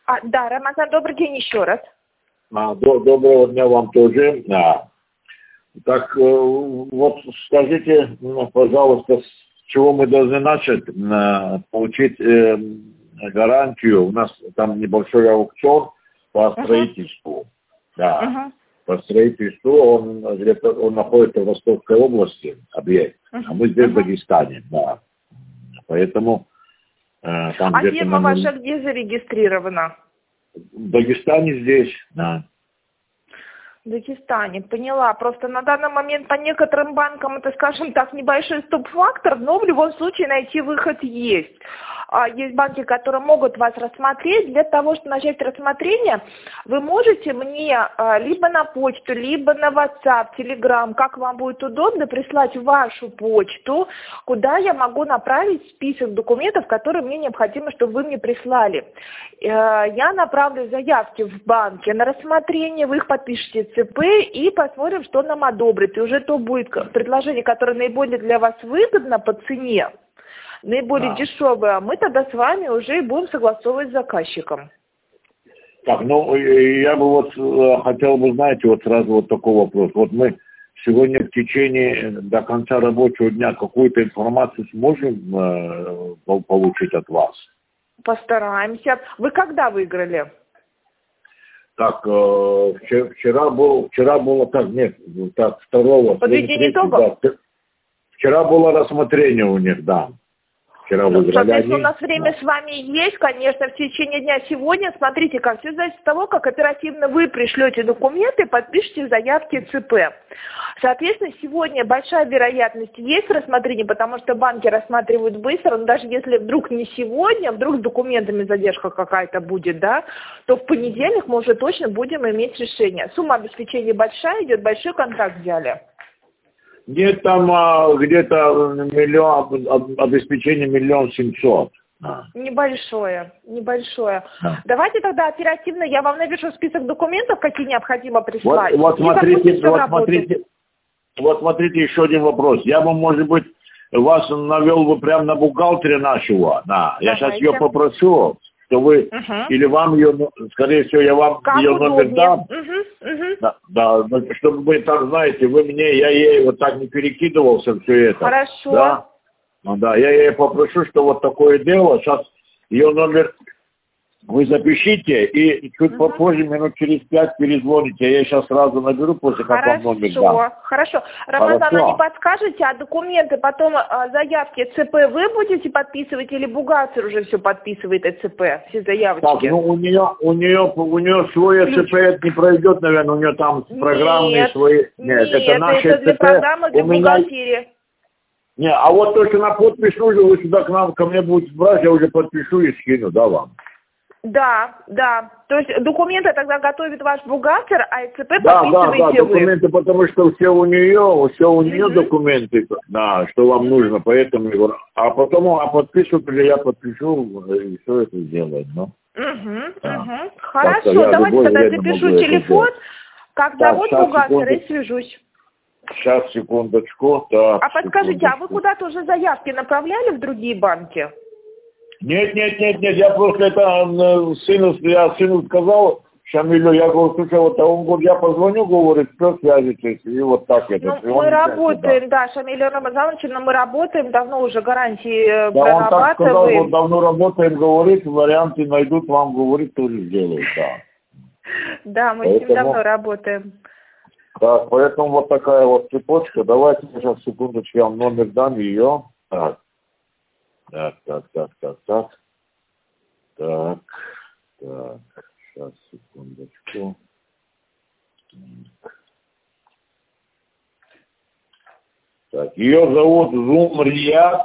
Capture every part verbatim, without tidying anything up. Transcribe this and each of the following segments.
А, да, Рамазан, добрый день еще раз. А, до, доброго дня вам тоже. А, так, вот скажите, пожалуйста, с чего мы должны начать получить э, гарантию? У нас там небольшой аукцион по строительству. Uh-huh. Да. Uh-huh. По строительству он где-то он находится в Ростовской области, объект, uh-huh. а мы здесь uh-huh. в Дагестане. Да. Поэтому э, там а где-то... фирма на... ваша где зарегистрирована? В Дагестане здесь, да. В Дагестане, поняла. Просто на данный момент по некоторым банкам это, скажем так, небольшой стоп-фактор, но в любом случае найти выход есть. Есть банки, которые могут вас рассмотреть. Для того, чтобы начать рассмотрение, вы можете мне либо на почту, либо на WhatsApp, Telegram, как вам будет удобно, прислать вашу почту, куда я могу направить список документов, которые мне необходимо, чтобы вы мне прислали. Я направлю заявки в банке на рассмотрение, вы их подпишете ЦП и посмотрим, что нам одобрит. И уже то будет предложение, которое наиболее для вас выгодно по цене, наиболее да. дешевое, а мы тогда с вами уже будем согласовывать с заказчиком. Так, ну, я бы вот хотел бы, знаете, вот сразу вот такой вопрос. Вот мы сегодня в течение до конца рабочего дня какую-то информацию сможем э, получить от вас? Постараемся. Вы когда выиграли? Так, э, вчера, вчера был, вчера было так, нет, так, второго. Подведение итогов? Да, вчера было рассмотрение у них, да. Ну, соответственно, у нас время с вами есть, конечно, в течение дня сегодня. Смотрите, как все зависит от того, как оперативно вы пришлете документы, подпишите заявки ЦП. Соответственно, сегодня большая вероятность есть рассмотрения, потому что банки рассматривают быстро, но даже если вдруг не сегодня, вдруг с документами задержка какая-то будет, да, то в понедельник мы уже точно будем иметь решение. Сумма обеспечения большая идет, большой контракт взяли. Нет, там а, где-то миллион, обеспечение миллион семьсот. А. Небольшое, небольшое. Да. Давайте тогда оперативно я вам напишу список документов, какие необходимо прислать. Вот, вот смотрите, вот смотрите, вот смотрите, еще один вопрос. Я бы, может быть, вас навел бы прямо на бухгалтера нашего. Да. Я сейчас ее попрошу, что вы, угу. или вам ее, скорее всего, я вам как ее удобнее. номер дам. Угу, угу. Да, да, чтобы вы так знаете, вы мне, я ей вот так не перекидывался все это. Хорошо. Да, ну, да, я ей попрошу, что вот такое дело, сейчас ее номер вы запишите и чуть угу. попозже, минут через пять перезвоните. Я ей сейчас сразу наберу, после как вам номер дам. Хорошо, хорошо. Рамазан, а не подскажете, а документы потом, а, заявки ЦП вы будете подписывать или бухгалтер уже все подписывает ЦП, все заявочки? Так, ну у нее, у нее, у нее свой ЦП это не пройдет, наверное, у нее там программные нет, свои. Нет, нет, это наши это для ЦП. программы, для у меня... бухгалтерии. Не, а вот то, что на подпись уже вы сюда к нам, ко мне будете брать, я уже подпишу и скину, да, вам? Да, да. То есть документы тогда готовит ваш бухгалтер, а ЦП да, подписываете да, да, вы. документы, потому что все у нее, все у нее угу. документы, да, что вам угу. нужно, поэтому, а потом, а подпишут или я подпишу, и все это сделаем, ну. Угу, да. угу. Хорошо, давайте тогда запишу телефон, как так, зовут бухгалтера и свяжусь. Сейчас, секундочку. Так, а подскажите, секундочку. а вы куда-то уже заявки направляли в другие банки? Нет, нет, нет, нет, я просто это сыну, я сыну сказал, Шамилю, я говорю, слушай, вот, а он говорит, я позвоню, говорит, все свяжитесь, и вот так это. Ну, мы работаем, да, да Шамилю Рамазановичу, но мы работаем, давно уже гарантии да, прорабатываем. Он так сказал, вот давно работаем, говорит, варианты найдут, вам, говорит, тоже сделают, да. Да, мы поэтому, с ним давно работаем. Так, поэтому вот такая вот цепочка, давайте сейчас, секундочку, я вам номер дам ее. Так. Так, так, так, так, так. Так, так. Сейчас, секундочку. Так. Так, ее зовут Зумрия.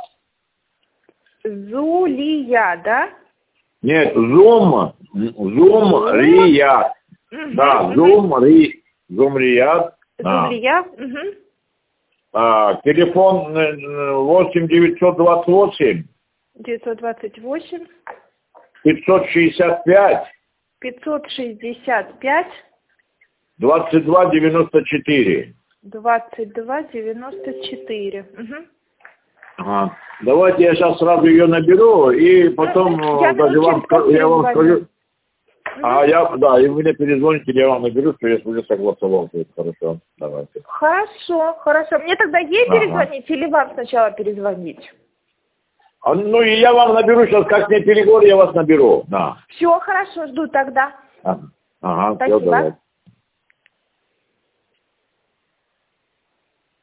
Зулия, да? Нет, Зум, Зумрия. Угу, да, угу. Зумри, Зумрия. Зумрия, угу. А, телефон восемь девятьсот двадцать восемь. девятьсот двадцать восемь. пятьсот шестьдесят пять. пятьсот шестьдесят пять. двадцать два девяносто четыре. двадцать два девяносто четыре. Угу. Ага. Давайте я сейчас сразу ее наберу и потом я даже вам, я вам скажу. А я, да, и вы мне перезвоните, я вам наберу, что я уже согласовал. Это хорошо, давайте. Хорошо, хорошо. Мне тогда ей Ага. перезвонить или вам сначала перезвонить? А, ну и я вам наберу сейчас, как мне переговор, я вас наберу. Да. Все, хорошо, жду тогда. Ага, ага, все, Спасибо. давайте.